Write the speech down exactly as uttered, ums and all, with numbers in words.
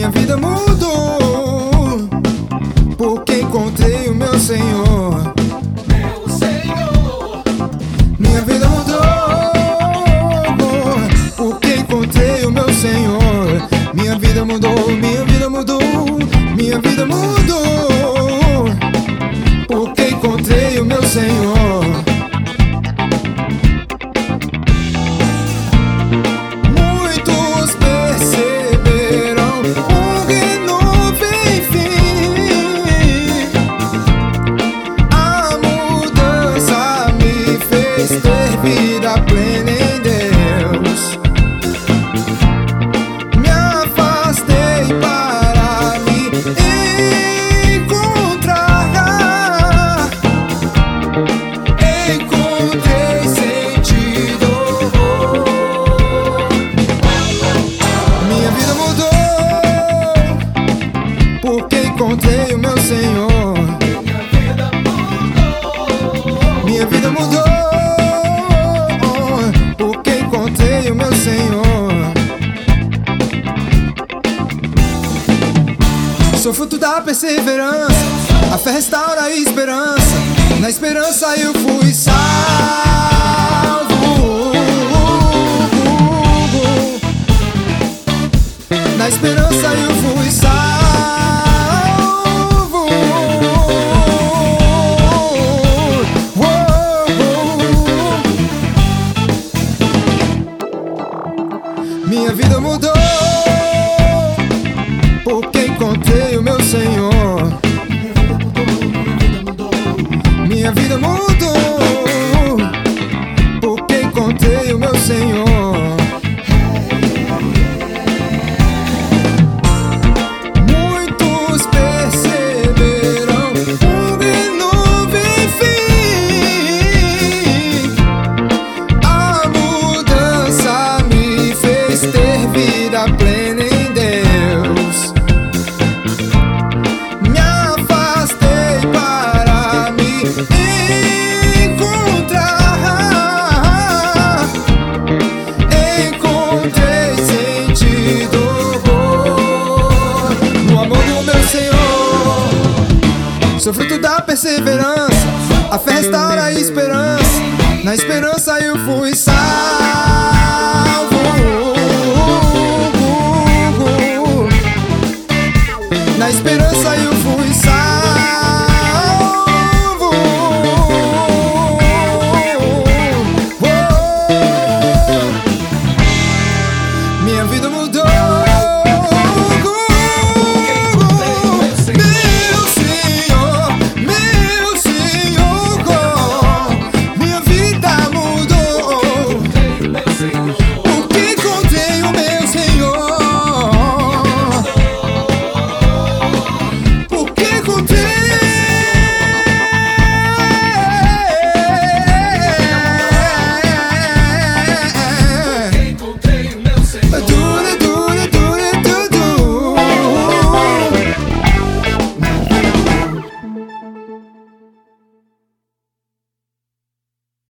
Minha vida mudou porque encontrei o meu Senhor. Meu Senhor. Minha vida mudou porque encontrei o meu Senhor. Minha vida mudou, minha vida mudou, minha vida mudou porque encontrei o meu Senhor. Muitos perceberam um renovo enfim. A mudança me fez ter vida plena em Deus. Me afastei para me encontrar. Encontrei sentido. Minha vida mudou porque encontrei o meu Senhor. Minha vida mudou porque encontrei o meu Senhor. Sou fruto da perseverança, a fé restaura a esperança. Na esperança eu fui salvo. Na esperança eu fui salvo. Minha vida mudou porque encontrei o meu Senhor. Minha vida mudou porque encontrei o meu Senhor. Muitos perceberam um renovo enfim. A mudança me fez ter vida plena em Deus. Me afastei para me encontrar. Encontrei sentido no amor do meu Senhor. Sou fruto da perseverança, a fé restaura a esperança. Na esperança eu fui salvo. Na esperança